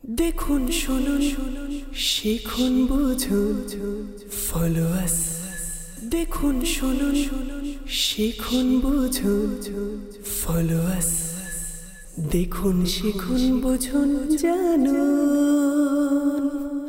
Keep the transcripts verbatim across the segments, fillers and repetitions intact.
দেখুন শুনুন শিখুন বুঝুন ফলো আস। দেখুন শুনুন শিখুন বুঝুন ফলো আস। দেখুন শিখুন বুঝুন জানুন।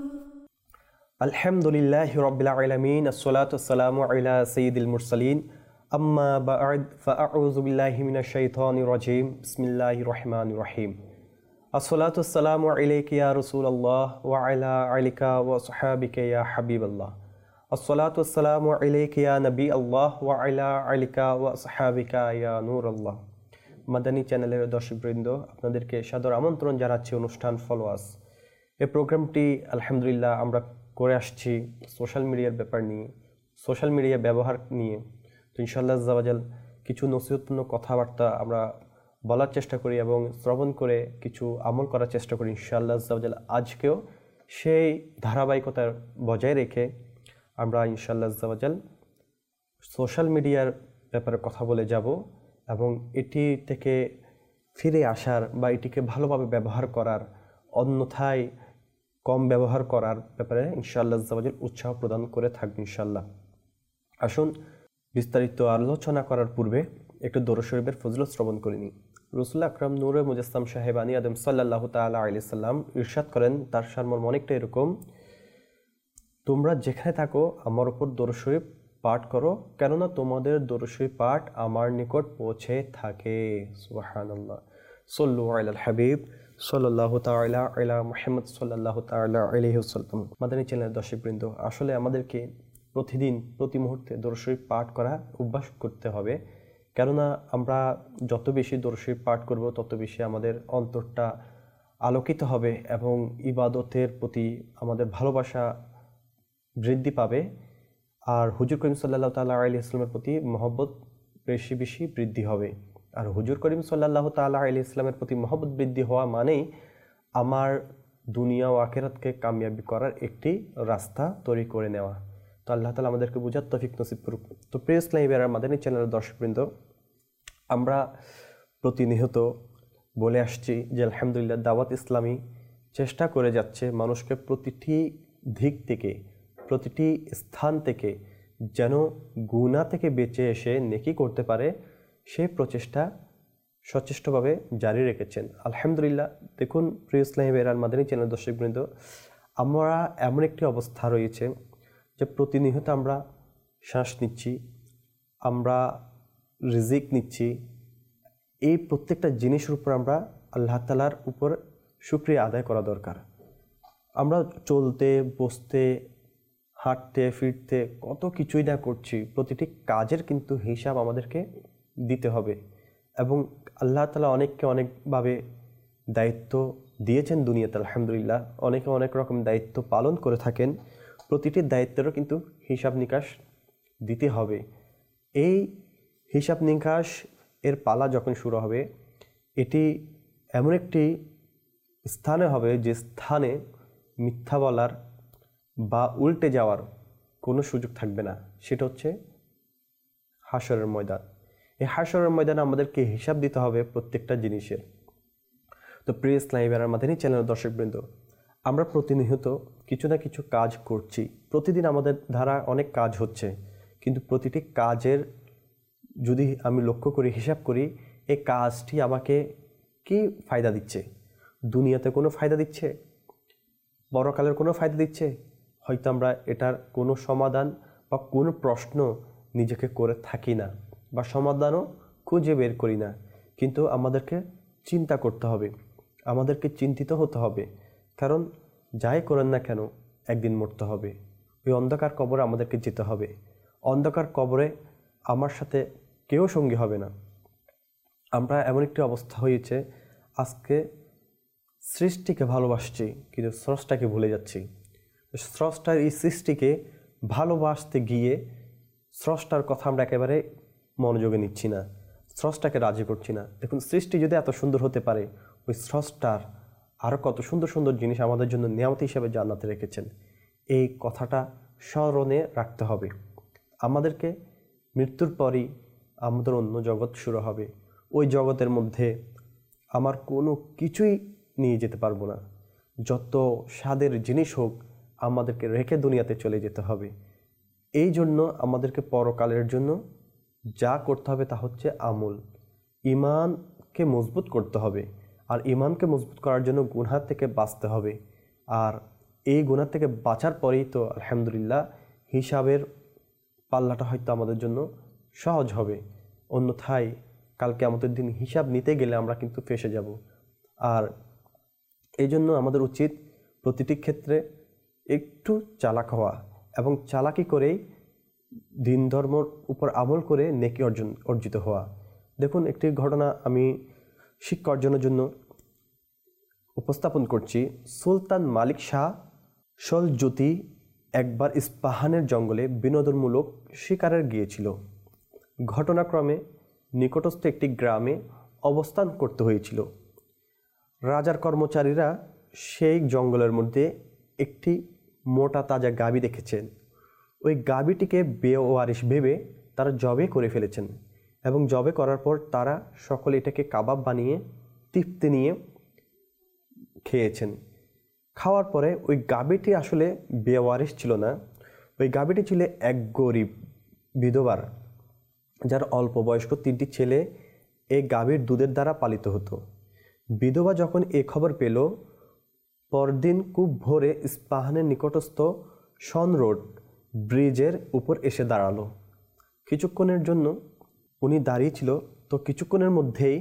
আলহামদুলিল্লাহি রাব্বিল আলামিন, আসসালাতু ওয়াসসালামু আলা সাইয়্যিদিল মুরসালিন, আম্মা বা'দ, ফাআউযু বিল্লাহি মিনাশ শাইতানির রাজীম। বিসমিল্লাহির রহমানির রহিম। আসসালাতু ওয়াসসালামু আলাইকা ইয়া রাসূলুল্লাহ ওয়া আলা আলিকা ওয়া সাহাবিকা ইয়া হাবিবাল্লাহ। আসসালাতু ওয়াসসালামু আলাইকা ইয়া নবী আল্লাহ ওয়া আলা আলিকা ওয়া সাহাবিকা ইয়া নূরুল্লাহ। মাদানী চ্যানেলের দর্শকবৃন্দ, আপনাদেরকে সাদর আমন্ত্রণ জানাচ্ছি অনুষ্ঠান ফলোয়ার্স। এই প্রোগ্রামটি আলহামদুলিল্লাহ আমরা করে আসছি সোশ্যাল মিডিয়ার ব্যাপার নিয়ে, সোশ্যাল মিডিয়া ব্যবহার নিয়ে। তো ইনশাআল্লাহ আজ্জা ওয়া জাল কিছু নসিহতপূর্ণ কথাবার্তা আমরা বলার চেষ্টা করি এবং শ্রবণ করে কিছু আমল করার চেষ্টা করি ইনশাআল্লাহ আজ্জা ওয়া জাল। আজকেও সেই ধারাবাহিকতা বজায় রেখে আমরা ইনশাআল্লাহ আজ্জা ওয়া জাল সোশ্যাল মিডিয়ার ব্যাপারে কথা বলে যাব এবং এটি থেকে ফিরে আসার বা এটিকে ভালোভাবে ব্যবহার করার, অন্যথায় কম ব্যবহার করার ব্যাপারে ইনশাআল্লাহ আজ্জা ওয়া জাল উৎসাহ প্রদান করে থাকবে ইনশাআল্লাহ। আসুন বিস্তারিত আলোচনা করার পূর্বে একটু দরুদ শরীফের ফজিলত শ্রবণ করে নিই। রাসূল আকরাম নূরে মুজাসসাম সাহেবানী আদম সাল্লাল্লাহু তাআলা আলাইহি সাল্লাম ইরশাদ করেন, তার সারমর্ম অনেকটা এরকম: তোমরা যেখানে থাকো আমার উপর দরুদ শরীফ পাঠ করো, কেননা তোমাদের দরুদ শরীফ পাঠ আমার নিকট পৌঁছে থাকে। সুবহানাল্লাহ। সাল্লু আলাল হাবিব সাল্লাল্লাহু তাআলা আলা মুহাম্মদ সাল্লাল্লাহু তাআলা আলাইহি ওয়াসাল্লাম। মাদানী চ্যানেলের দর্শকবৃন্দ, আসলে আমাদেরকে প্রতিদিন প্রতি মুহূর্তে দরুদ শরীফ পাঠ করা অভ্যাস করতে হবে, কেননা আমরা যত বেশি দরুদ শরীফ পাঠ করব তত বেশি আমাদের অন্তরটা আলোকিত হবে এবং ইবাদতের প্রতি আমাদের ভালোবাসা বৃদ্ধি পাবে, আর হুজুর করিম সাল্লাল্লাহু তাআলা আলাইহি ওয়াসাল্লামের প্রতি মহব্বত বেশি বেশি বৃদ্ধি হবে। আর হুজুর করিম সাল্লাল্লাহু তাআলা আলাইহি ওয়াসাল্লামের প্রতি মহব্বত বৃদ্ধি হওয়া মানেই আমার দুনিয়া ও আখিরাতকে কামিয়াবি করার একটি রাস্তা তৈরি করে নেওয়া। তো আল্লাহ তাআলা আমাদেরকে বুঝার তৌফিক নসিব করুক। তো প্রিয় ইসলামী ভাইয়েরা, মাদানী চ্যানেলের দর্শকবৃন্দ, আমরা প্রতিনিয়ত বলে আসছি যে আলহামদুলিল্লাহ দাওয়াত ইসলামী চেষ্টা করে যাচ্ছে মানুষকে প্রতিটি দিক থেকে, প্রতিটি স্থান থেকে যেন গুনাহ থেকে বেঁচে এসে নেকি করতে পারে, সেই প্রচেষ্টা সচেষ্টভাবে জারি রেখেছেন আলহামদুলিল্লাহ। দেখুন প্রিয় ইসলামী ভাইয়েরা, মাদানী চ্যানেলের দর্শকবৃন্দ, আমরা এমন একটি অবস্থা রয়েছে যে প্রতিনিয়ত আমরা শ্বাস নিচ্ছি, আমরা রিজিক নিচ্ছি, এই প্রত্যেকটা জিনিসের উপর আমরা আল্লাহ তাআলার উপর শুকরিয়া আদায় করা দরকার। আমরা চলতে বসতে হাঁটতে ফিরতে কত কিছুই না করছি, প্রতিটি কাজের কিন্তু হিসাব আমাদেরকে দিতে হবে এবং আল্লাহ তাআলা অনেককে অনেকভাবে দায়িত্ব দিয়েছেন দুনিয়াতে আলহামদুলিল্লাহ। অনেকে অনেক রকম দায়িত্ব পালন করে থাকেন, প্রতিটি দায়িত্বেরও কিন্তু হিসাব নিকাশ দিতে হবে। এই হিসাব নিকাশ এর পালা যখন শুরু হবে, এটি এমন একটি স্থানে হবে যে স্থানে মিথ্যা বলার বা উল্টে যাওয়ার কোনো সুযোগ থাকবে না, সেটা হচ্ছে হাশরের ময়দান। এই হাশরের ময়দানে আমাদেরকে হিসাব দিতে হবে প্রত্যেকটা জিনিসের। তো প্রিয় ইসলামী ভাইয়েরা, মাদানী চ্যানেলের দর্শকবৃন্দ, আমরা প্রতিনিয়ত কিছু না কিছু কাজ করছি, প্রতিদিন আমাদের দ্বারা অনেক কাজ হচ্ছে, কিন্তু প্রতিটি কাজের যদি আমি লক্ষ্য করি, হিসাব করি, এই কাজটি আমাকে কি ফায়দা দিচ্ছে? দুনিয়াতে কোনো ফায়দা দিচ্ছে? পরকালের কোনো ফায়দা দিচ্ছে? হয়তো আমরা এটার কোনো সমাধান বা কোনো প্রশ্ন নিজেকে করে থাকি না বা সমাধানও খুঁজে বের করি না, কিন্তু আমাদেরকে চিন্তা করতে হবে, আমাদেরকে চিন্তিত হতে হবে, কারণ যাই করেন না কেন একদিন মরতে হবে। ওই অন্ধকার কবরে আমাদেরকে যেতে হবে। অন্ধকার কবরে আমার সাথে কেউ সঙ্গী হবে না। আমরা এমন একটি অবস্থা হয়েছে, আজকে সৃষ্টিকে ভালোবাসছি কিন্তু স্রষ্টাকে ভুলে যাচ্ছি। স্রষ্টার এই সৃষ্টিকে ভালোবাসতে গিয়ে স্রষ্টার কথা আমরা একেবারে মনোযোগে নিচ্ছি না, স্রষ্টাকে রাজি করছি না। দেখুন, সৃষ্টি যদি এত সুন্দর হতে পারে, ওই স্রষ্টার আরও কত সুন্দর সুন্দর জিনিস আমাদের জন্য নিয়ামত হিসেবে জান্নাতে রেখেছেন। এই কথাটা স্মরণে রাখতে হবে। আমাদেরকে মৃত্যুর পরই আমাদের অন্য জগৎ শুরু হবে। ওই জগতের মধ্যে আমার কোনো কিছুই নিয়ে যেতে পারবো না। যত স্বাদের জিনিস হোক আমাদেরকে রেখে দুনিয়াতে চলে যেতে হবে। এই জন্য আমাদেরকে পরকালের জন্য যা করতে হবে তা হচ্ছে আমল, ঈমানকে মজবুত করতে হবে। আর ঈমানকে মজবুত করার জন্য গুনাহ থেকে বাঁচতে হবে। আর এই গুনাহ থেকে বাঁচার পরেই তো আলহামদুলিল্লাহ হিসাবের পাল্লাটা হয়তো আমাদের জন্য সহজ হবে। অন্যথায় কালকে আমাদের দিন হিসাব নিতে গেলে আমরা কিন্তু ফেঁসে যাব। আর এই জন্য আমাদের উচিত প্রতিটি ক্ষেত্রে একটু চালাক হওয়া এবং চালাকি করেই দিন ধর্মর উপর আমল করে নেকি অর্জন অর্জিত হওয়া। দেখুন, একটি ঘটনা আমি শিক্ষা অর্জনের জন্য উপস্থাপন করছি। সুলতান মালিক শাহ সলজুতি একবার ইস্পাহানের জঙ্গলে বিনোদনমূলক শিকারে গিয়েছিল। ঘটনাক্রমে নিকটস্থ একটি গ্রামে অবস্থান করতে হয়েছিল। রাজার কর্মচারীরা সেই জঙ্গলের মধ্যে একটি মোটা তাজা গাভী দেখেছেন। ওই গাভীটিকে বেওয়ারিশ ভেবে তারা জবে করে ফেলেছেন এবং জবে করার পর তারা সকলে এটাকে কাবাব বানিয়ে তৃপ্তি নিয়ে খেয়েছেন। খাওয়ার পরে ওই গাভীটি আসলে বেওয়ারিশ ছিল না, ওই গাভীটি ছিল এক গরিব বিধবার, যার অল্প বয়স্ক তিনটি ছেলে এই গাভীর দুধের দ্বারা পালিত হতো। বিধবা যখন এ খবর পেল, পরদিন খুব ভোরে ইস্পাহানের নিকটস্থ সন রোড ব্রিজের উপর এসে দাঁড়ালো। কিছুক্ষণের জন্য উনি দাঁড়িয়েছিল, তো কিছুক্ষণের মধ্যেই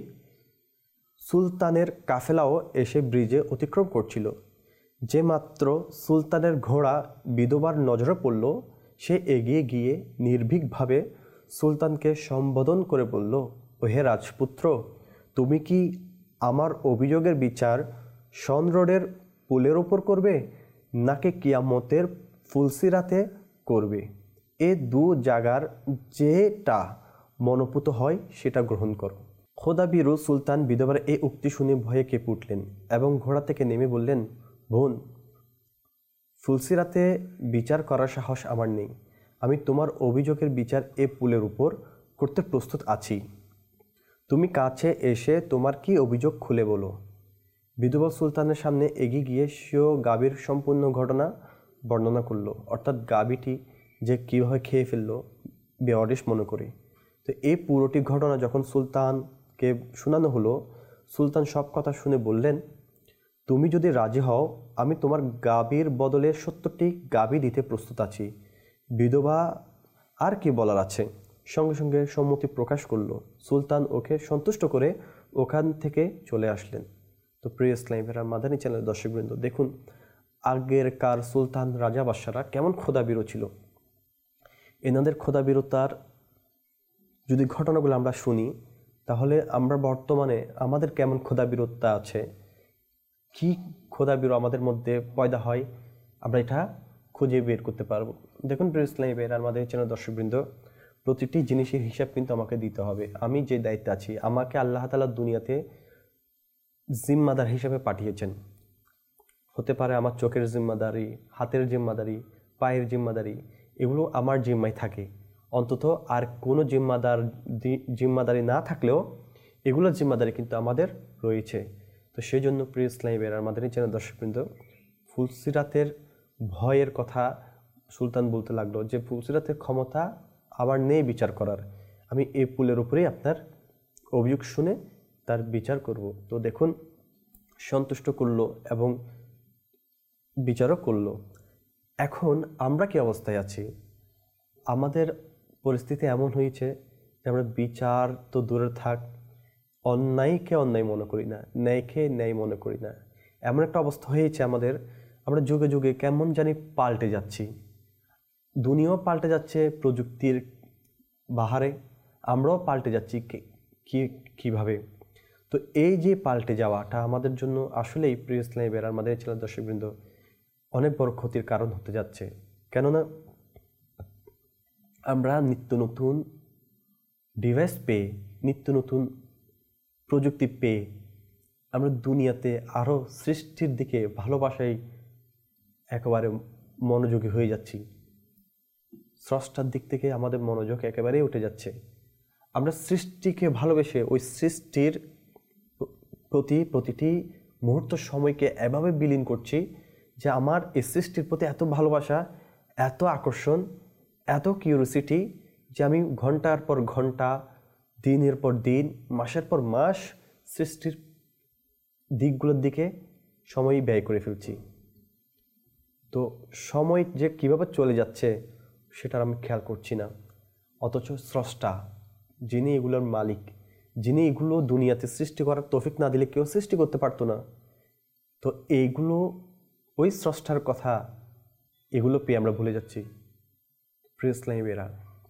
সুলতানের কাফেলাও এসে ব্রিজে অতিক্রম করছিল। যে মাত্র সুলতানের ঘোড়া বিধবার নজরে পড়ল, সে এগিয়ে গিয়ে নির্ভীকভাবে সুলতানকে সম্বোধন করে বলল, ও হে রাজপুত্র, তুমি কি আমার অভিযোগের বিচার সন রোডের পুলের ওপর করবে নাকি কিয়ামতের ফুলসিরাতে করবে? এ দু জায়গার যেটা মনোপুত হয় সেটা গ্রহণ করো। খোদাবিরু সুলতান বিধবার এই উক্তি শুনে ভয়ে কেঁপে উঠলেন এবং ঘোড়া থেকে নেমে বললেন, বোন, ফুলসিরাতে বিচার করার সাহস আমার নেই। আমি তোমার অভিযোগের বিচার এ পুলের উপর করতে প্রস্তুত আছি। তুমি কাছে এসে তোমার কি অভিযোগ খুলে বলো। বিধবা সুলতানের সামনে এগিয়ে গিয়ে সেও গাভীর সম্পূর্ণ ঘটনা বর্ণনা করলো, অর্থাৎ গাভীটি যে কীভাবে খেয়ে ফেললো বেওয়ারিশ মনে করে। তো এই পুরোটি ঘটনা যখন সুলতানকে শোনানো হলো, সুলতান সব কথা শুনে বললেন, তুমি যদি রাজি হও আমি তোমার গাভীর বদলে সত্তরটি গাভী দিতে প্রস্তুত আছি। বিধবা আর কি বলার আছে, সঙ্গে সঙ্গে সম্মতি প্রকাশ করলো। সুলতান ওকে সন্তুষ্ট করে ওখান থেকে চলে আসলেন। তো প্রিয় ইসলামী ভাইরা, মাদানী চ্যানেলের দর্শকবৃন্দ, দেখুন আগেরকার সুলতান রাজা বাদশারা কেমন খোদাবিরো ছিল। এনাদের খোদাবিরতার যদি ঘটনাগুলো আমরা শুনি, তাহলে আমরা বর্তমানে আমাদের কেমন খোদাবিরতা আছে, কি খোদাবিরো আমাদের মধ্যে পয়দা হয়, আমরা এটা খুঁজে বের করতে পারবো। দেখুন প্রিয় ইসলামী ভাইরা, আমাদের চ্যানেল দর্শকবৃন্দ, প্রতিটি জিনিসের হিসাব কিন্তু আমাকে দিতে হবে। আমি যে দায়িত্বে আছি, আমাকে আল্লাহ তাআলা দুনিয়াতে জিম্মাদার হিসেবে পাঠিয়েছেন। হতে পারে আমার চোখের জিম্মাদারি, হাতের জিম্মাদারি, পায়ের জিম্মাদারি, এগুলো আমার জিম্মায় থাকে। অন্তত আর কোনো জিম্মাদার জিম্মাদারি না থাকলেও এগুলোর জিম্মাদারি কিন্তু আমাদের রয়েছে। তো সেই জন্য প্রিয় ইসলামী ভাইরা, আমাদের এই চ্যানেল দর্শকবৃন্দ, ফুলসিরাতের ভয়ের কথা সুলতান বলতে লাগলো যে ফুলসিরাতের ক্ষমতা আমার নেই বিচার করার, আমি এই পুলের উপরেই আপনার অভিযোগ শুনে তার বিচার করব। তো দেখুন, সন্তুষ্ট করলো এবং বিচারও করলো। এখন আমরা কি অবস্থায় আছি? আমাদের পরিস্থিতি এমন হয়েছে যে আমরা বিচার তো দূরে থাক, অন্যায়কে অন্যায় মনে করি না, ন্যায়কে ন্যায় মনে করি না। এমন একটা অবস্থা হয়েছে আমাদের, আমরা যুগে যুগে কেমন জানি পাল্টে যাচ্ছি। দুনিয়াও পাল্টে যাচ্ছে প্রযুক্তির বাহারে, আমরাও পাল্টে যাচ্ছি কি কিভাবে। তো এই যে পাল্টে যাওয়াটা আমাদের জন্য আসলেই প্রিয় ইসলামী ভাইরা, আমাদের চ্যানেল দর্শকবৃন্দ, অনেক বড় ক্ষতির কারণ হতে যাচ্ছে। কেননা আমরা নিত্য নতুন ডিভাইস পেয়ে, নিত্য নতুন প্রযুক্তি পেয়ে আমরা দুনিয়াতে আরও সৃষ্টির দিকে ভালোবাসায় একেবারে মনোযোগী হয়ে যাচ্ছি। স্রষ্টার দিক থেকে আমাদের মনোযোগ একেবারেই উঠে যাচ্ছে। আমরা সৃষ্টিকে ভালোবেসে ওই সৃষ্টির প্রতি প্রতিটি মুহূর্ত সময়কে এভাবে বিলীন করছি যে আমার এই সৃষ্টির প্রতি এত ভালোবাসা, এত আকর্ষণ, এত কিউরিওসিটি যে আমি ঘন্টার পর ঘন্টা, দিনের পর দিন, মাসের পর মাস সৃষ্টির দিকগুলোর দিকে সময় ব্যয় করে ফেলছি। তো সময় যে কীভাবে চলে যাচ্ছে সেটার আমি খেয়াল করছি না। অথচ স্রষ্টা, যিনি এগুলোর মালিক, যিনি এগুলো দুনিয়াতে সৃষ্টি করার তৌফিক না দিলে কেউ সৃষ্টি করতে পারতো না, তো এইগুলো ওই স্রষ্টার কথা, এগুলো পেয়ে আমরা ভুলে যাচ্ছি। প্রিয় ইসলামীরা,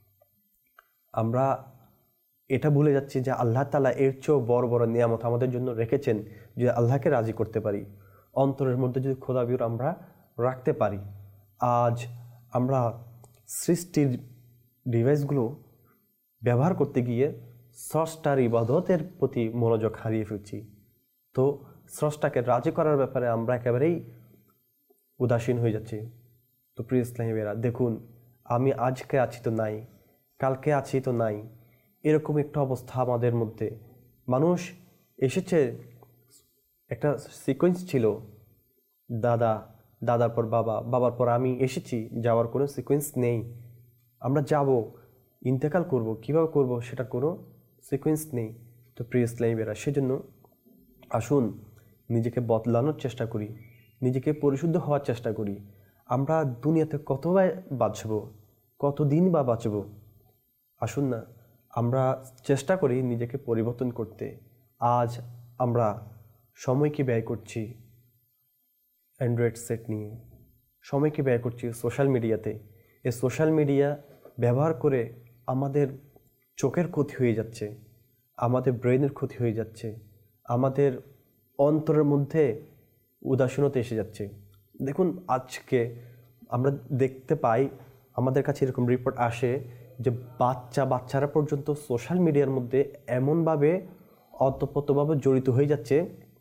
আমরা এটা ভুলে যাচ্ছি যে আল্লাহ তাআলা এর চেয়েও বড় বড় নিয়ামত আমাদের জন্য রেখেছেন, যে আল্লাহকে রাজি করতে পারি, অন্তরের মধ্যে যদি খোদাবির আমরা রাখতে পারি। আজ আমরা সৃষ্টির ডিভাইসগুলো ব্যবহার করতে গিয়ে স্রষ্টার ইবাদতের প্রতি মনোযোগ হারিয়ে ফেলছি। তো স্রষ্টাকে রাজি করার ব্যাপারে আমরা একেবারেই উদাসীন হয়ে যাচ্ছি। তো প্রিয় ইসলামীরা, দেখুন, আমি আজকে আছি তো নাই, কালকে আছি তো নাই, এরকম একটা অবস্থা আমাদের মধ্যে। মানুষ এসেছে, একটা সিকোয়েন্স ছিল, দাদা, দাদার পর বাবা, বাবার পর আমি এসেছি, যাওয়ার কোনো সিকোয়েন্স নেই। আমরা যাব, ইন্তেকাল করব, কীভাবে করব সেটার কোনো সিকোয়েন্স নেই। তো প্রিয় ইসলামীরা, সেজন্য আসুন নিজেকে বদলানোর চেষ্টা করি, নিজেকে পরিশুদ্ধ হওয়ার চেষ্টা করি। আমরা দুনিয়াতে কতবার বাঁচব, কতদিন বা বাঁচব? আসুন না আমরা চেষ্টা করি নিজেকে পরিবর্তন করতে। আজ আমরা সময়কে ব্যয় করছি অ্যান্ড্রয়েড সেট নিয়ে, সময়কে ব্যয় করছি সোশ্যাল মিডিয়াতে। এই সোশ্যাল মিডিয়া ব্যবহার করে আমাদের চোখের ক্ষতি হয়ে যাচ্ছে, আমাদের ব্রেনের ক্ষতি হয়ে যাচ্ছে, আমাদের অন্তরের মধ্যে উদাসীনতা এসে যাচ্ছে। দেখুন, আজকে আমরা দেখতে পাই, আমাদের কাছে এরকম রিপোর্ট আসে যে বাচ্চা বাচ্চারা পর্যন্ত সোশ্যাল মিডিয়ার মধ্যে এমনভাবে অতপ্রতভাবে জড়িত হয়ে যাচ্ছে,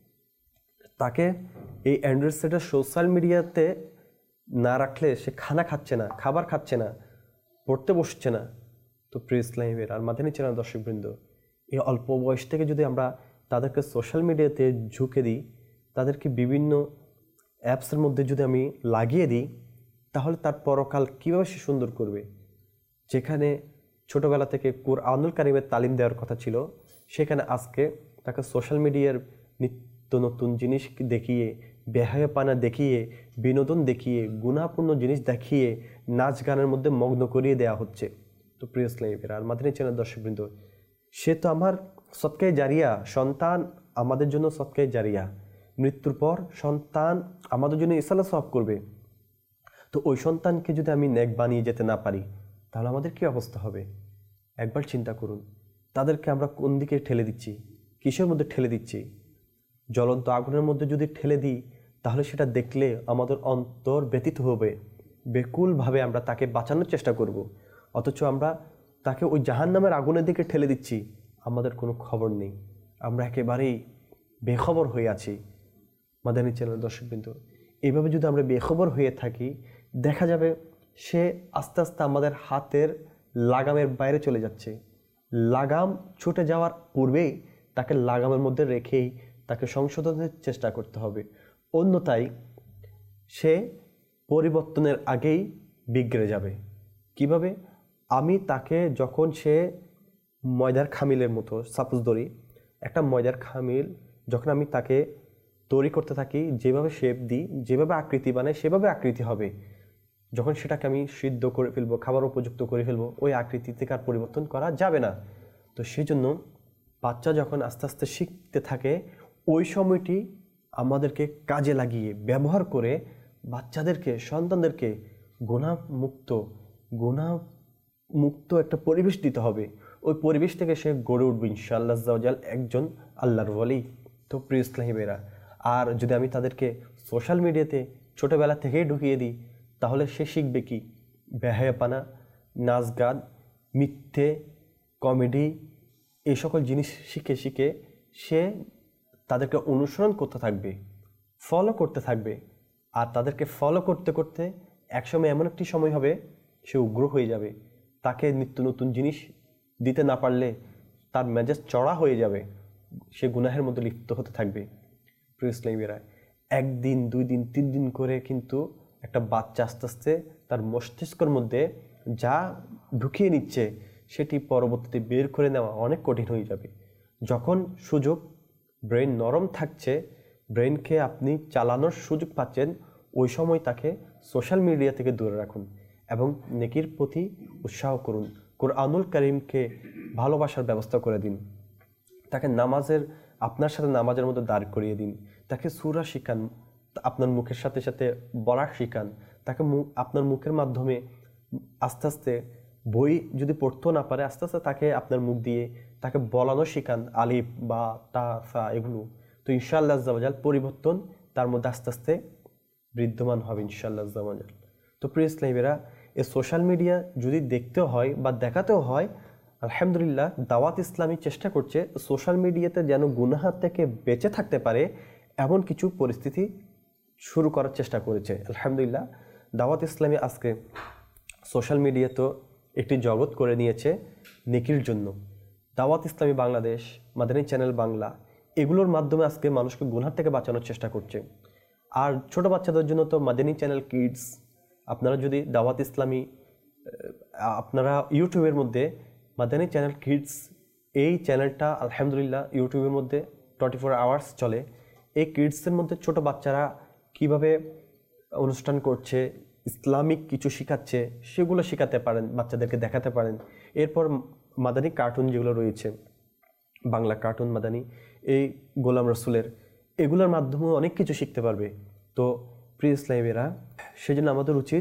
তাকে এই অ্যান্ড্রয়েড সেটটা সোশ্যাল মিডিয়াতে না রাখলে সে খানা খাচ্ছে না, খাবার খাচ্ছে না, পড়তে বসছে না। তো প্রিয় ইসলামীর আর মাদানী চ্যানেল দর্শকবৃন্দ, এই অল্প বয়স থেকে যদি আমরা তাদেরকে সোশ্যাল মিডিয়াতে ঝুঁকে দিই, তাদেরকে বিভিন্ন অ্যাপসের মধ্যে যদি আমি লাগিয়ে দিই, তাহলে তার পরকাল কীভাবে সে সুন্দর করবে? যেখানে ছোটোবেলা থেকে কুরআনুল কারীমের তালিম দেওয়ার কথা ছিল, সেখানে আজকে তাকে সোশ্যাল মিডিয়ার নিত্য নতুন জিনিস দেখিয়ে, বেহায়াপানা দেখিয়ে, বিনোদন দেখিয়ে, গুনাহপূর্ণ জিনিস দেখিয়ে নাচ গানের মধ্যে মগ্ন করিয়ে দেওয়া হচ্ছে। তো প্রিয় ইসলামীরা আর মাদানী চ্যানেল দর্শকবৃন্দ, সে তো আমার সদকায়ে জারিয়া, সন্তান আমাদের জন্য সদকায়ে জারিয়া, মৃত্যুর পর সন্তান আমাদের জন্য ইসালা সওয়াব করবে। তো ওই সন্তানকে যদি আমি নেক বানিয়ে যেতে না পারি, তাহলে আমাদের কী অবস্থা হবে? একবার চিন্তা করুন, তাদেরকে আমরা কোন দিকে ঠেলে দিচ্ছি, কিসের মধ্যে ঠেলে দিচ্ছি? জ্বলন্ত আগুনের মধ্যে যদি ঠেলে দিই, তাহলে সেটা দেখলে আমাদের অন্তর ব্যতীত হবে, বেকুলভাবে আমরা তাকে বাঁচানোর চেষ্টা করব। অথচ আমরা তাকে ওই জাহান্নামের আগুনের দিকে ঠেলে দিচ্ছি, আমাদের কোনো খবর নেই, আমরা একেবারেই বেখবর হয়ে আছি। মাদানী চ্যানেল দর্শকবৃন্দ, এইভাবে যদি আমরা বেখবর হয়ে থাকি, দেখা যাবে সে আস্তে আস্তে আমাদের হাতের লাগামের বাইরে চলে যাচ্ছে। লাগাম ছুটে যাওয়ার পূর্বেই তাকে লাগামের মধ্যে রেখেই তাকে সংশোধনের চেষ্টা করতে হবে, অন্যথায় সে পরিবর্তনের আগেই বিগড়ে যাবে। কিভাবে? আমি তাকে যখন সে ময়দার খামিলের মতো, সাপোজ ধরি একটা ময়দার খামিল, যখন আমি তাকে তৈরি করতে থাকি, যেভাবে শেপ দিই, যেভাবে আকৃতি বানাই, সেভাবে আকৃতি হবে। যখন সেটাকে আমি সিদ্ধ করে ফেলবো, খাবার উপযুক্ত করে ফেলবো, ওই আকৃতি থেকে আর পরিবর্তন করা যাবে না। তো সেই জন্য বাচ্চা যখন আস্তে আস্তে শিখতে থাকে, ওই সময়টি আমাদেরকে কাজে লাগিয়ে ব্যবহার করে বাচ্চাদেরকে, সন্তানদেরকে গুনাহমুক্ত গুনাহমুক্ত একটা পরিবেশ দিতে হবে। ওই পরিবেশ থেকে সে গড়ে উঠবে ইনশাআল্লাহ আজ্জা ওয়া জাল একজন আল্লাহর ওয়ালি। তো প্রিয় ইসলামীরা, আর যদি আমি তাদেরকে সোশ্যাল মিডিয়াতে ছোটোবেলা থেকেই ঢুকিয়ে দিই, তাহলে সে শিখবে কি? বেহায়াপানা, নাচ গান, মিথ্যে, কমেডি, এই সকল জিনিস শিখে শিখে সে তাদেরকে অনুসরণ করতে থাকবে, ফলো করতে থাকবে। আর তাদেরকে ফলো করতে করতে একসময় এমন একটি সময় হবে সে উগ্র হয়ে যাবে। তাকে নিত্য নতুন জিনিস দিতে না পারলে তার মেজাজ চড়া হয়ে যাবে, সে গুনাহের মধ্যে লিপ্ত হতে থাকবে। প্রিয় ইসলামীরা, একদিন দুই দিন তিন দিন করে কিন্তু একটা বাচ্চা আস্তে আস্তে তার মস্তিষ্কের মধ্যে যা ঢুকিয়ে নিচ্ছে সেটি পরবর্তীতে বের করে নেওয়া অনেক কঠিন হয়ে যাবে। যখন সুযোগ ব্রেন নরম থাকছে, ব্রেনকে আপনি চালানোর সুযোগ পাচ্ছেন, ওই সময় তাকে সোশ্যাল মিডিয়া থেকে দূরে রাখুন এবং নেকির প্রতি উৎসাহ করুন। কোরআনুল কারীমকে ভালোবাসার ব্যবস্থা করে দিন। তাকে নামাজের আপনার সাথে নামাজের মধ্যে দাঁড় করিয়ে দিন। তাকে সূরা শিখান, আপনার মুখের সাথে সাথে বলা শিখান। তাকে আপনার মুখের মাধ্যমে আস্তে আস্তে বই যদি পড়তেও না পারে, আস্তে আস্তে তাকে আপনার মুখ দিয়ে তাকে বলানো শিখান, আলিফ বা তা সা এগুলো। তো ইনশাআল্লাহ আজ্জা ওয়া জাল পরিবর্তন তার মধ্যে আস্তে আস্তে বিদ্যমান হবে ইনশাআল্লাহ আজ্জা ওয়া জাল। তো প্রিয় ইসলামীরা, এই সোশ্যাল মিডিয়া যদি দেখতেও হয় বা দেখাতেও হয়, আলহামদুলিল্লাহ দাওয়াত ইসলামী চেষ্টা করছে সোশ্যাল মিডিয়াতে যেন গুনাহ থেকে বেঁচে থাকতে পারে এমন কিছু পরিস্থিতি শুরু করার চেষ্টা করেছে। আলহামদুলিল্লাহ দাওয়াত ইসলামী আজকে সোশ্যাল মিডিয়া তো একটি জগৎ করে নিয়েছে নেকির জন্য। দাওয়াত ইসলামী বাংলাদেশ, মাদানী চ্যানেল বাংলা, এগুলোর মাধ্যমে আজকে মানুষকে গুনাহ থেকে বাঁচানোর চেষ্টা করছে। আর ছোট বাচ্চাদের জন্য তো মাদানী চ্যানেল কিডস। আপনারা যদি দাওয়াত ইসলামী আপনারা ইউটিউবের মধ্যে মাদানী চ্যানেল কিডস এই চ্যানেলটা আলহামদুলিল্লাহ ইউটিউবের মধ্যে টোয়েন্টি ফোর আওয়ার্স চলে। এই কিডসের মধ্যে ছোট বাচ্চারা কিভাবে অনুষ্ঠান করছে, ইসলামিক কিছু শেখাচ্ছে, সেগুলো শেখাতে পারেন, বাচ্চাদেরকে দেখাতে পারেন। এরপর মাদানী কার্টুন যেগুলো রয়েছে, বাংলা কার্টুন মাদানী, এই গোলাম রসুলের, এগুলোর মাধ্যমেও অনেক কিছু শিখতে পারবে। তো প্রিয় ইসলামীরা, সেজন্য আমাদের উচিত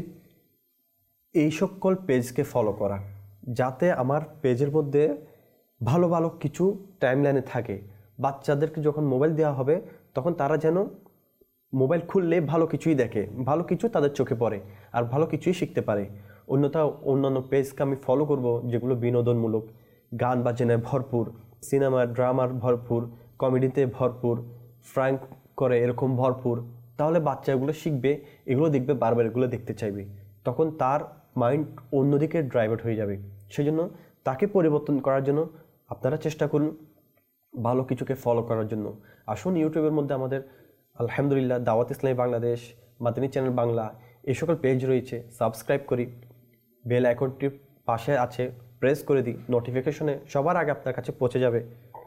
এই সকল পেজকে ফলো করা, যাতে আমার পেজের মধ্যে ভালো ভালো কিছু টাইমলাইনে থাকে। বাচ্চাদেরকে যখন মোবাইল দেওয়া হবে তখন তারা যেন মোবাইল খুললে ভালো কিছুই দেখে, ভালো কিছু তাদের চোখে পড়ে আর ভালো কিছুই শিখতে পারে। অন্যথা অন্যান্য পেজকে আমি ফলো করব যেগুলো বিনোদনমূলক, গান বাজনায় ভরপুর, সিনেমা ড্রামার ভরপুর, কমেডিতে ভরপুর, ফ্র্যাঙ্ক করে এরকম ভরপুর, তাহলে বাচ্চা এগুলো শিখবে, এগুলো দেখবে, বারবার এগুলো দেখতে চাইবে, তখন তার মাইন্ড অন্যদিকে ড্রাইভার্ট হয়ে যাবে। সেজন্য তাকে পরিবর্তন করার জন্য আপনারা চেষ্টা করুন ভালো কিছুকে ফলো করার জন্য। আসুন ইউটিউবের মধ্যে আমাদের আলহামদুলিল্লাহ দাওয়াত ইসলামী বাংলাদেশ, মাদানী চ্যানেল বাংলা, এই সকল পেজ রয়েছে, সাবস্ক্রাইব করি, বেল আইকনটির পাশে আছে প্রেস করে দিই, নোটিফিকেশনে সবার আগে আপনার কাছে পৌঁছে যাবে,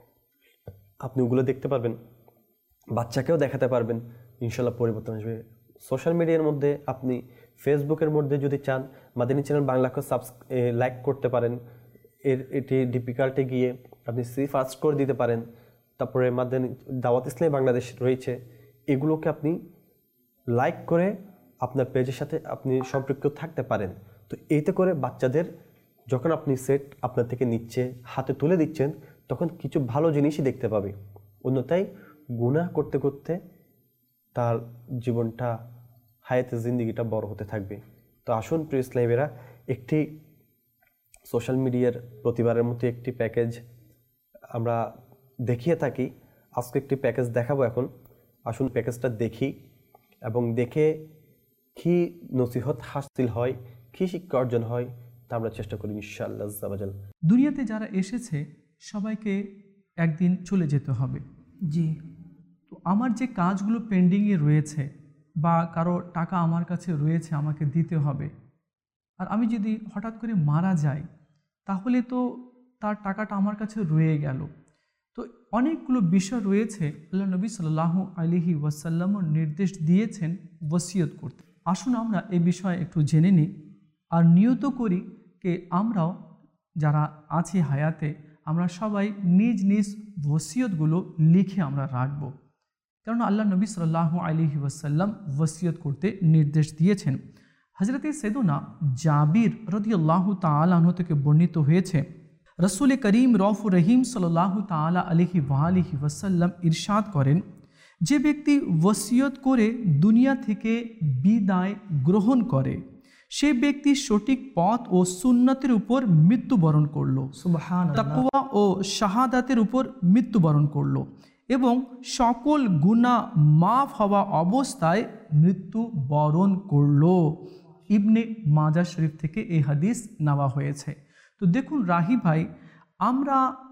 আপনি ওগুলো দেখতে পারবেন, বাচ্চাকেও দেখাতে পারবেন, ইনশাল্লাহ পরিবর্তন আসবে। সোশ্যাল মিডিয়ার মধ্যে আপনি ফেসবুকের মধ্যে যদি চান মাদানী চ্যানেল বাংলাকে সাবস লাইক করতে পারেন, এর এটি ডিফিকাল্টে গিয়ে আপনি সি ফার্স্ট করে দিতে পারেন। তারপরে মাদানী দাওয়াত ইসলামী বাংলাদেশ রয়েছে, এগুলোকে আপনি লাইক করে আপনার পেজের সাথে আপনি সম্পৃক্ত থাকতে পারেন। তো এতে করে বাচ্চাদের যখন আপনি সেট আপনার থেকে নিচ্ছে, হাতে তুলে দিচ্ছেন, তখন কিছু ভালো জিনিসই দেখতে পাবে। অন্যথায় গুনাহ করতে করতে তার জীবনটা, হায়াতে জিন্দিগিটা বড় হতে থাকবে। তো আসুন প্রিয় ইসলামীরা, একটি সোশ্যাল মিডিয়ার প্রতিবারের মতো একটি প্যাকেজ আমরা দেখিয়ে থাকি। আজকে একটি প্যাকেজ দেখাবো এখন। আসুন প্যাকেজটা দেখি এবং দেখে কি নসিহত হাসিল হয়, কি শিক্ষা অর্জন হয়, তা আমরা চেষ্টা করি ইনশাআল্লাহ আজ্জা ওয়া জাল। দুনিয়াতে যারা এসেছে সবাইকে একদিন চলে যেতে হবে। জি। তো আমার যে কাজগুলো পেন্ডিংয়ে রয়েছে বা কারো টাকা আমার কাছে রয়েছে, আমাকে দিতে হবে, আর আমি যদি হঠাৎ করে মারা যাই তাহলে তো তার টাকাটা আমার কাছে রয়ে গেল। তো অনেকগুলো বিষয় রয়েছে আল্লাহ নবী সাল্লাল্লাহু আলাইহি ওয়াসাল্লামও নির্দেশ দিয়েছেন ওসিয়ত করতে। আসুন আমরা এই বিষয়ে একটু জেনে নিই আর নিয়ত করি যে আমরাও যারা আছি হায়াতে, আমরা সবাই নিজ নিজ ওসিয়তগুলো লিখে আমরা রাখব, কারণ আল্লাহ নবী সাল্লাল্লাহু আলাইহি ওয়াসাল্লাম ওসিয়ত করতে নির্দেশ দিয়েছেন। হযরতে সৈয়দনা জাবির রাদিয়াল্লাহু তাআলা আনহু থেকে বর্ণিত হয়েছে, রাসূল করিম রউফুর রহিম সাল্লাল্লাহু তাআলা আলাইহি ওয়া আলিহি ওয়াসাল্লাম ইরশাদ করেন, যে ব্যক্তি ওসিয়ত করে দুনিয়া থেকে বিদায় গ্রহণ করে, সে ব্যক্তি সঠিক পথ ও সুন্নতের উপর মৃত্যুবরণ করল, সুবহানাল্লাহ, তাকওয়া ও শাহাদাতের উপর মৃত্যুবরণ করল এবং সকল গুনাহ মাফ হওয়া অবস্থায় মৃত্যুবরণ করল। ইবনে মাজাহ শরীফ থেকে এই হাদিস নেওয়া হয়েছে। তো দেখুন রাহি ভাই, আমরা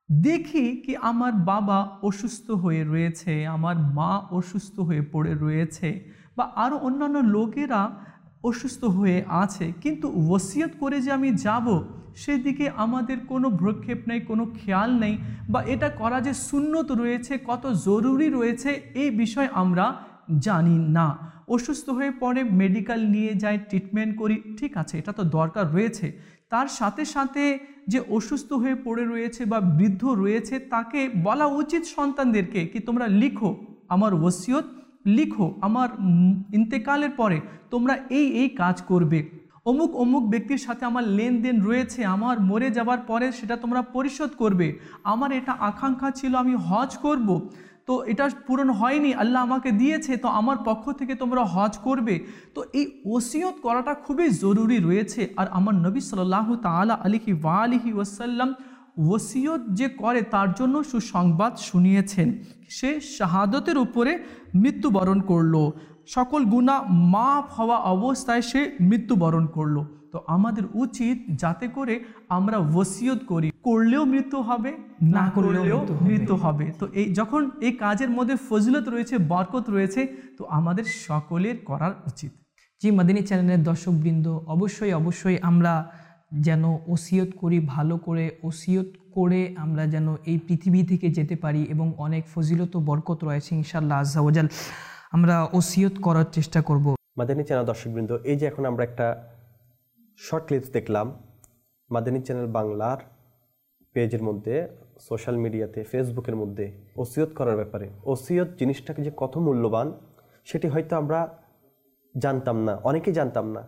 দেখি কি আমার বাবা অসুস্থ হয়ে রয়েছে, আমার মা অসুস্থ হয়ে পড়ে রয়েছে, বা আরও অন্যান্য লোকেরা অসুস্থ হয়ে আছে, কিন্তু ওসিয়ত করে যে আমি যাব সেদিকে আমাদের কোনো ভ্রক্ষেপ নেই, কোনো খেয়াল নেই, বা এটা করা যে সুন্নত রয়েছে, কত জরুরি রয়েছে এই বিষয় আমরা জানি না। অসুস্থ হয়ে পড়ে মেডিকেল নিয়ে যাই, ট্রিটমেন্ট করি, ঠিক আছে, এটা তো দরকার রয়েছে। তার সাথে সাথে যে অসুস্থ হয়ে পড়ে রয়েছে বা বৃদ্ধ রয়েছে তাকে বলা উচিত সন্তানদেরকে কি তোমরা লিখো আমার ওসিয়ত, লিখো আমার ইন্তেকালের পরে তোমরা এই এই কাজ করবে, অমুক অমুক ব্যক্তির সাথে আমার লেনদেন রয়েছে, আমার মরে যাবার পরে সেটা তোমরা পরিশোধ করবে, আমার এটা আকাঙ্ক্ষা ছিল আমি হজ করব, তো এটা পূরণ হয়নি, আল্লাহ আমাকে দিয়েছে, তো আমার পক্ষ থেকে তোমরা হজ করবে। তো এই ওসিয়ত করাটা খুবই জরুরি রয়েছে। আর আমার নবী সাল্লাল্লাহু তাআলা আলাইহি ওয়া আলিহি ওয়াসাল্লাম ওসিয়ত যে করে তার জন্য সুসংবাদ শুনিয়েছেন। সে শাহাদতের উপরে মৃত্যুবরণ করলো, সকল গুনাহ মাফ হওয়া অবস্থায় সে মৃত্যুবরণ করলো। তো আমাদের উচিত যাতে করে আমরা ওসিয়ত করি, করলেও মৃত্যু হবে, না করলেও মৃত্যু হবে। তো এই যখন এই কাজের মধ্যে ফজিলত রয়েছে, বরকত রয়েছে, তো আমাদের সকলের করার উচিত। জি, মাদিনী চ্যানেলের দর্শকবৃন্দ, অবশ্যই অবশ্যই আমরা যেন ওসিয়ত করি, ভালো করে ওসিয়ত করে আমরা যেন এই পৃথিবী থেকে যেতে পারি, এবং অনেক ফজিলত ও বরকত রয়েছে ইনশাআল্লাহ আজ্জা ওয়া জাল। আমরা ওসিয়ত করার চেষ্টা করব। মাদানী চ্যানেল দর্শকবৃন্দ, এই যে এখন আমরা একটা শর্ট ক্লিপস দেখলাম মাদানী চ্যানেল বাংলার পেজের মধ্যে, সোশ্যাল মিডিয়াতে, ফেসবুকের মধ্যে ওসিয়ত করার ব্যাপারে। ওসিয়ত জিনিসটাকে যে কত মূল্যবান সেটি হয়তো আমরা জানতাম না, অনেকেই জানতাম না।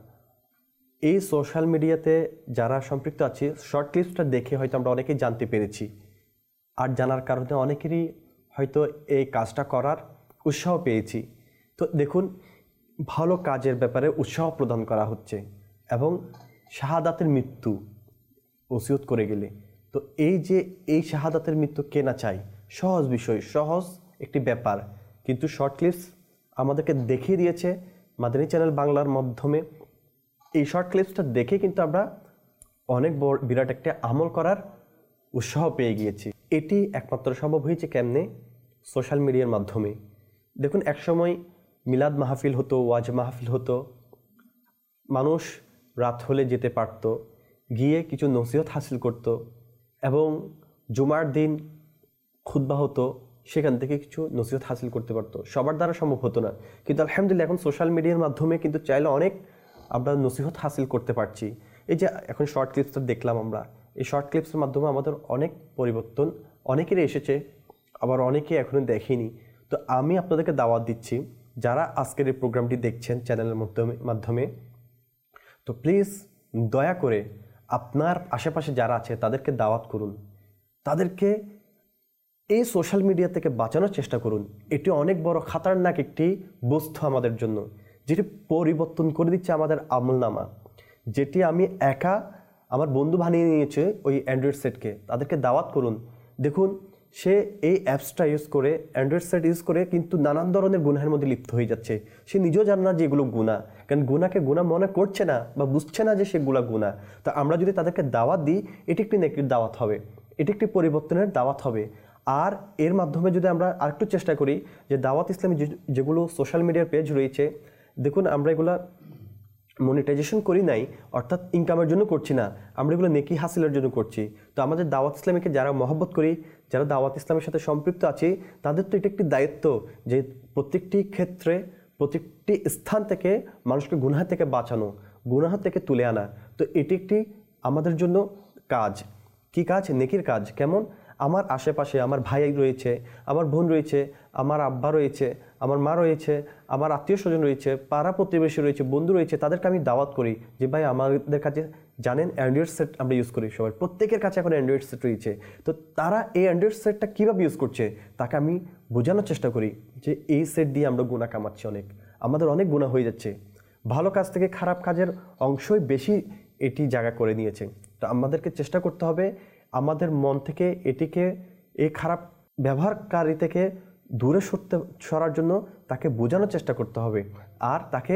এই সোশ্যাল মিডিয়াতে যারা সম্পৃক্ত আছে, শর্ট ক্লিপসটা দেখে হয়তো আমরা অনেকেই জানতে পেরেছি, আর জানার কারণে অনেকেরই হয়তো এই কাজটা করার উৎসাহ পেয়েছি। তো দেখুন, ভালো কাজের ব্যাপারে উৎসাহ প্রদান করা হচ্ছে, এবং শাহাদাতের মৃত্যু ওসিয়ত করে গেলে, তো এই যে এই শাহাদাতের মৃত্যু কে না চাই, সহজ বিষয়, সহজ একটি ব্যাপার, কিন্তু শর্ট ক্লিপস আমাদেরকে দেখিয়ে দিয়েছে মাদানী চ্যানেল বাংলার মাধ্যমে। এই শর্ট ক্লিপসটা দেখে কিন্তু আমরা অনেক বড় বিরাট একটা আমল করার উৎসাহ পেয়ে গিয়েছি। এটি একমাত্র সম্ভব হয়েছে কেমনে? সোশ্যাল মিডিয়ার মাধ্যমে। দেখুন, একসময় মিলাদ মাহফিল হতো, ওয়াজ মাহফিল হতো, মানুষ রাত হলে যেতে পারত, গিয়ে কিছু নসিহত হাসিল করত, এবং জুমার দিন খুতবা হতো, সেখান থেকে কিছু নসিহত হাসিল করতে পারত। সবার দ্বারা সম্ভব হতো না, কিন্তু আলহামদুলিল্লাহ এখন সোশ্যাল মিডিয়ার মাধ্যমে কিন্তু চাইলে অনেক আমরা নসিহত হাসিল করতে পারছি। এই যে এখন শর্ট ক্লিপসটা দেখলাম আমরা, এই শর্ট ক্লিপসের মাধ্যমে আমাদের অনেক পরিবর্তন অনেকেরই এসেছে, আবার অনেকে এখনও দেখেনি। তো আমি আপনাদেরকে দাওয়াত দিচ্ছি, যারা আজকের এই প্রোগ্রামটি দেখছেন চ্যানেলের মাধ্যমে মাধ্যমে তো প্লিজ দয়া করে আপনার আশেপাশে যারা আছে তাদেরকে দাওয়াত করুন, তাদেরকে এই সোশ্যাল মিডিয়া থেকে বাঁচানোর চেষ্টা করুন। এটি অনেক বড় খাতারনাক একটি বস্তু আমাদের জন্য, যেটি পরিবর্তন করে দিচ্ছে আমাদের আমলনামা। যেটি আমি একা, আমার বন্ধু বানিয়ে নিয়েছে ওই অ্যান্ড্রয়েড সেটকে, তাদেরকে দাওয়াত করুন। দেখুন, সে এই অ্যাপসটা ইউজ করে, অ্যান্ড্রয়েড সেট ইউজ করে কিন্তু নানান ধরনের গুনাহের মধ্যে লিপ্ত হয়ে যাচ্ছে। সে নিজেও জানে না যে এগুলো গুনাহ, কারণ গুনাহকে গুনাহ মনে করছে না বা বুঝছে না যে সেগুলো গুনাহ। তো আমরা যদি তাদেরকে দাওয়াত দিই, এটি একটি নেকির দাওয়াত হবে, এটি একটি পরিবর্তনের দাওয়াত হবে। আর এর মাধ্যমে যদি আমরা আরেকটু চেষ্টা করি যে দাওয়াত ইসলামী যেগুলো সোশ্যাল মিডিয়ার পেজ রয়েছে, দেখুন আমরা এগুলা মনিটাইজেশন করি নাই, অর্থাৎ ইনকামের জন্য করছি না, আমরা এগুলো নেকি হাসিলের জন্য করছি। তো আমাদের দাওয়াত ইসলামীকে যারা মহব্বত করি, যারা দাওয়াত ইসলামের সাথে সম্পৃক্ত আছি, তাদের তো এটা একটি দায়িত্ব যে প্রত্যেকটি ক্ষেত্রে, প্রত্যেকটি স্থান থেকে মানুষকে গুনাহ থেকে বাঁচানো, গুনাহ থেকে তুলে আনা। তো এটি একটি আমাদের জন্য কাজ। কি কাজ? নেকির কাজ। কেমন? আমার আশেপাশে আমার ভাই রয়েছে, আমার বোন রয়েছে, আমার আব্বা রয়েছে, আমার মা রয়েছে, আমার আত্মীয় স্বজন রয়েছে, পাড়া প্রতিবেশী রয়েছে, বন্ধু রয়েছে, তাদেরকে আমি দাওয়াত করি যে ভাই আমাদের কাছে জানেন অ্যান্ড্রয়েড সেট আমরা ইউজ করি, সবাই প্রত্যেকের কাছে এখন অ্যান্ড্রয়েড সেট রয়েছে। তো তারা এই অ্যান্ড্রয়েড সেটটা কীভাবে ইউজ করছে তাকে আমি বোঝানোর চেষ্টা করি যে এই সেট দিয়ে আমরা গুনাহ কামাচ্ছি, অনেক আমাদের অনেক গুনাহ হয়ে যাচ্ছে, ভালো কাজ থেকে খারাপ কাজের অংশই বেশি এটি জায়গা করে নিয়েছে। তো আমাদেরকে চেষ্টা করতে হবে আমাদের মন থেকে এটিকে, এই খারাপ ব্যবহারকারী থেকে দূরে সরতে সরার জন্য তাকে বোঝানোর চেষ্টা করতে হবে, আর তাকে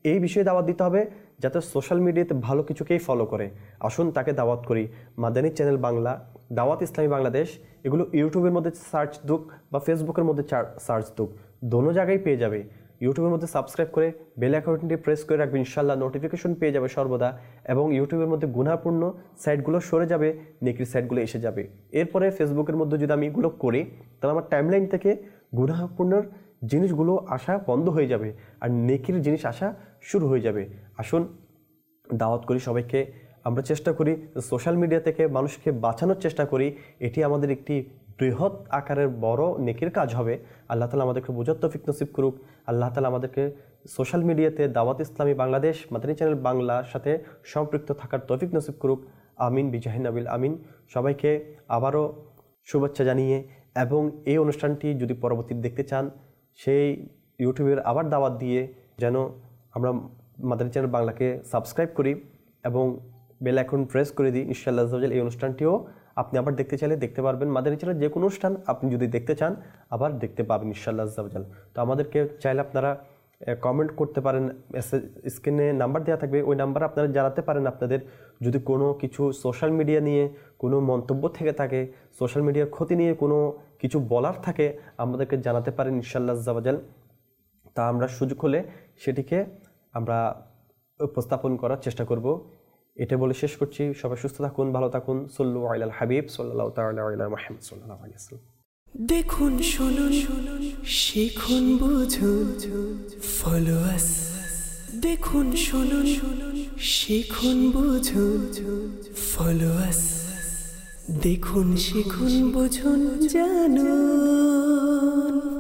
এই বিষয়ে দাওয়াত দিতে হবে যাতে সোশ্যাল মিডিয়াতে ভালো কিছুকেই ফলো করে। আসুন তাকে দাওয়াত করি। মাদানী চ্যানেল বাংলা, দাওয়াত ইসলামী বাংলাদেশ, এগুলো ইউটিউবের মধ্যে সার্চ দুক বা ফেসবুকের মধ্যে সার্চ দুক, দোনো জায়গায় পেয়ে যাবে। ইউটিউবের মধ্যে সাবস্ক্রাইব করে বেল আইকনটি প্রেস করে রাখবে, ইনশাল্লাহ নোটিফিকেশন পেয়ে যাবে সর্বদা। এবং ইউটিউবের মধ্যে গুনাহপূর্ণ সাইটগুলো সরে যাবে, নেকির সাইটগুলো এসে যাবে। এরপরে ফেসবুকের মধ্যে যদি আমি এগুলো করি তাহলে আমার টাইমলাইন থেকে গুনাহপূর্ণ জিনিসগুলো আসা বন্ধ হয়ে যাবে আর নেকির জিনিস আসা শুরু হয়ে যাবে। আসুন দাওয়াত করি সবাইকে, আমরা চেষ্টা করি সোশ্যাল মিডিয়া থেকে মানুষকে বাঁচানোর চেষ্টা করি। এটি আমাদের একটি বৃহৎ আকারের বড় নেকির কাজ হবে। আল্লাহ তাআলা আমাদেরকে বুঝার তৌফিক নসিব করুক। আল্লাহ তাআলা আমাদেরকে সোশ্যাল মিডিয়াতে দাওয়াত ইসলামী বাংলাদেশ, মাদানী চ্যানেল বাংলার সাথে সম্পৃক্ত থাকার তৌফিক নসিব করুক। আমিন বিজাহি নবিল আমিন। সবাইকে আবারও শুভেচ্ছা জানিয়ে, এবং এই অনুষ্ঠানটি যদি পরবর্তীতে দেখতে চান সেই ইউটিউবের আবার দাওয়াত দিয়ে যেন আমরা মাদানী চ্যানেল বাংলাকে সাবস্ক্রাইব করি এবং বেল আইকন প্রেস করে দিই। ইনশাআল্লাহ আযza ওয়াজাল এই অনুষ্ঠানটিও আপনি আবার দেখতে চাইলে দেখতে পারবেন। মাদানী চ্যানেল যে কোনো অনুষ্ঠান আপনি যদি দেখতে চান আবার দেখতে পাবেন ইনশাআল্লাহ আযza ওয়াজাল। তো আমাদেরকে চাইলে আপনারা কমেন্ট করতে পারেন, স্ক্রিনে নাম্বার দেওয়া থাকবে, ওই নাম্বারে আপনারা জানাতে পারেন আপনাদের যদি কোনো কিছু সোশ্যাল মিডিয়া নিয়ে কোনো মন্তব্য থেকে থাকে, সোশ্যাল মিডিয়ার ক্ষতি নিয়ে কোনো কিছু বলার থাকে, আমাদেরকে জানাতে পারেন ইনশাআল্লাহ আযza ওয়াজাল। তা আমরা সুযোগ হলে সেটিকে আমরা উপস্থাপন করার চেষ্টা করব। এটা বলে শেষ করছি। সবাই সুস্থ থাকুন, ভালো থাকুন। সাল্লু আলাল হাবিব সাল্লাল্লাহু তাআলা আলা মুহাম্মদ সাল্লাল্লাহু আলাইহি ওয়াসাল্লাম। দেখুন শুনুন শিখুন বুঝুন ফলো আস। দেখুন শুনুন শিখুন বুঝুন ফলো আস। দেখুন শিখুন বুঝুন জানুন।